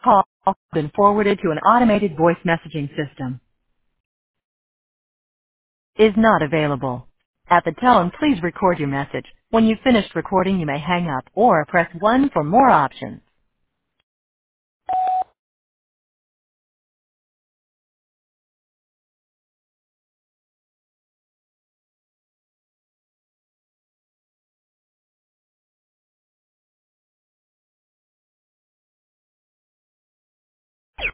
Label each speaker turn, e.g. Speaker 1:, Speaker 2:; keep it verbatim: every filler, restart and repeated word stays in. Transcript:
Speaker 1: Call has been forwarded to an automated voice messaging system. Is not available. At the tone, please record your message. When you've finished recording, you may hang up or press one for more options.